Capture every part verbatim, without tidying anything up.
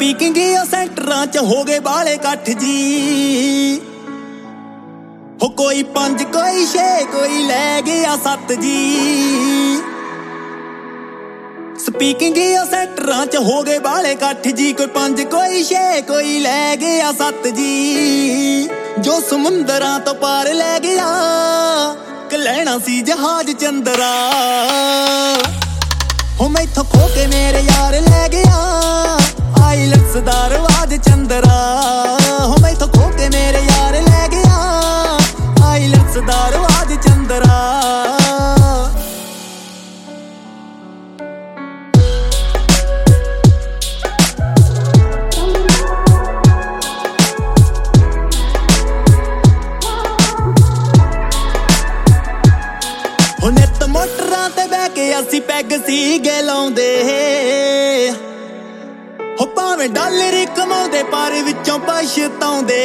Speaking ਇਹ ਸੈਂਟਰਾਂ ਚ ਹੋ ਗਏ ਬਾਲੇ ਇਕੱਠ ਜੀ ਹੋ ਕੋਈ ਪੰਜ ਕੋਈ ਛੇ ਕੋਈ ਲੈ ਗਿਆ ਸੱਤ ਜੀ ਸਪੀਕਿੰਗ ਇਹ ਸੈਂਟਰਾਂ ਚ ਹੋ ਗਏ ਬਾਲੇ ਇਕੱਠ ਜੀ ਕੋਈ ਪੰਜ ਕੋਈ ਛੇ ਕੋਈ ਲੈ ਗਿਆ ਸੱਤ ਜੀ ਜੋ ਸਮੁੰਦਰਾਂ ਤੋਂ ਪਾਰ ਲੈ ਗਿਆ ਕਿ ਲੈਣਾ ਸੀ ਜਹਾਜ਼ ਚੰਦਰਾ ਹੋ ਮੈਥੋਂ ਖੋ ਕੇ ਮੇਰੇ ਯਾਰ ਲੈ ਗਿਆ ਆਈਲੈਟਸ ਦਾ ਰਵਾਜ ਚੰਦਰਾ ਹੋ ਮੈਥੋਂ ਖੋ ਕੇ ਮੇਰੇ ਯਾਰ ਲੈ ਗਿਆ ਆਈਲੈਟਸ ਦਾ ਰਵਾਜ ਚੰਦਰਾ ਹੋ ਨਿੱਤ ਮੋਟਰਾਂ ਤੇ ਬਹਿ ਕੇ ਅਸੀਂ ਪੈਗ ਸੀਗੇ ਲਾਉਂਦੇ ਹੋ ਭਾਵੇਂ ਡਾਲਰ ਕਮਾਉਂਦੇ ਪਰ ਵਿੱਚੋਂ ਪਛਤਾਉਂਦੇ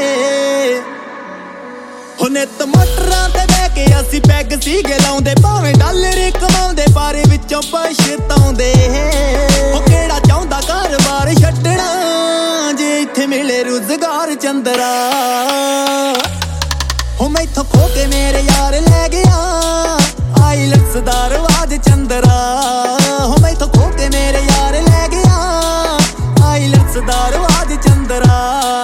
ਹੋ ਨਿੱਤ ਮੋਟਰਾਂ ਤੇ ਬਹਿ ਕੇ ਅਸੀਂ ਪੈਗ ਸੀਗੇ ਲਾਉਂਦੇ ਭਾਵੇਂ ਡਾਲਰ ਕਮਾਉਂਦੇ ਪਰ ਵਿੱਚੋਂ ਪਛਤਾਉਂਦੇ ਹੋ ਕਿਹੜਾ ਚਾਹੁੰਦਾ ਘਰ-ਬਾਰ ਛੱਡਣਾ ਜੇ ਇੱਥੇ ਮਿਲੇ ਰੁਜ਼ਗਾਰ ਚੰਦਰਾ ਹੋ ਮੈਥੋਂ ਖੋ ਕੇ ਮੇਰੇ ਯਾਰ ਲੈ ਗਿਆ ਆਈਲੈਟਸ ਦਾ ਰਵਾਜ ਚੰਦਰਾ ਹੋ ਮੈਥੋਂ ਖੋ ਕੇ ਮੇਰੇ ਯਾਰ ਲੈ ਗਿਆ ਆਈਲੈਟਸ ਦਾ ਰਵਾਜ ਚੰਦਰਾ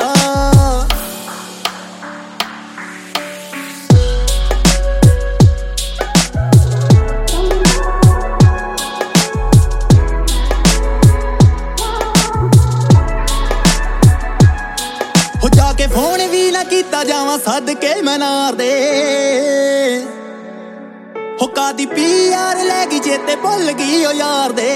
ਹੋ ਜਾ ਕੇ ਫੋਨ ਵੀ ਨਾ ਕੀਤਾ ਜਾਵਾਂ ਸਦਕੇ ਮਨਾਰ ਦੇ ਹੋ ਕਾਦੀ ਪੀ ਯਾਰ ਲੈ ਗਈ ਚੇਤੇ ਭੁੱਲ ਗਈ ਓ ਯਾਰ ਦੇ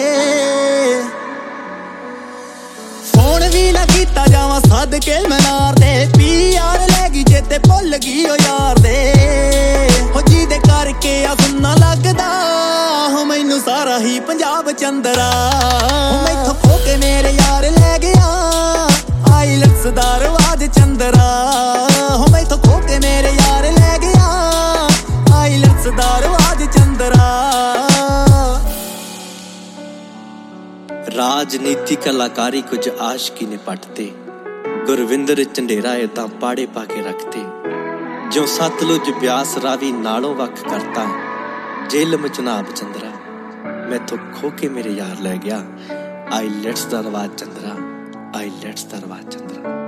ਫੋਨ ਵੀ ਨਾ ਕੀਤਾ ਜਾਵਾਂ ਸਦਕੇ ਮਨਾਰ ਦੇ ਪੀ ਯਾਰ ਲੈ ਗਈ ਚੇਤੇ ਭੁੱਲ ਗਈ ਓ ਯਾਰ ਦੇ ਹੋ ਜਿਹਦੇ ਕਰਕੇ ਆ ਸੁਣਨਾ ਲੱਗਦਾ ਹੋ ਮੈਨੂੰ ਸਾਰਾ ਹੀ ਪੰਜਾਬ ਚੰਦਰਾ ਹੋ ਮੈਥੋਂ ਖੋ ਕੇ ਮੇਰੇ ਯਾਰ ਲੈ ਗਿਆ ਆਈਲੈਟਸ ਦਾ ਰਵਾਜ ਚੰਦਰਾ ਹੋ ਮੈਥੋਂ ਖੋ ਕੇ ਮੇਰੇ ਯਾਰ ਲੈ ਗਿਆ ਆਈਲੈਟਸ ਦਾ ਰਵਾਜ ਚੰਦਰਾ ਰਾਜਨੀਤੀ ਕਲਾਕਾਰੀ ਕੁਝ ਆਸ਼ਕੀ ਨੇ ਪੱਟਦੇ ਗੁਰਵਿੰਦਰ ਝੰਡੇਰਾ ਇਹ ਤਾਂ ਪਾੜੇ ਪਾ ਕੇ ਰੱਖਦੇ ਜਿਉਂ ਸਤਲੁਜ ਬਿਆਸ ਰਾਵੀ ਨਾਲੋਂ ਵੱਖ ਕਰਤਾ ਜੇਲ੍ਹ ਚਨਾਬ ਚੰਦਰਾ ਮੈਥੋਂ ਖੋ ਕੇ ਮੇਰੇ ਯਾਰ ਲੈ ਗਿਆ ਆਈਲੈਟਸ ਦਾ ਰਵਾਜ ਚੰਦਰਾ ਆਈਲੈਟਸ ਦਾ ਰਵਾਜ ਚੰਦਰਾ।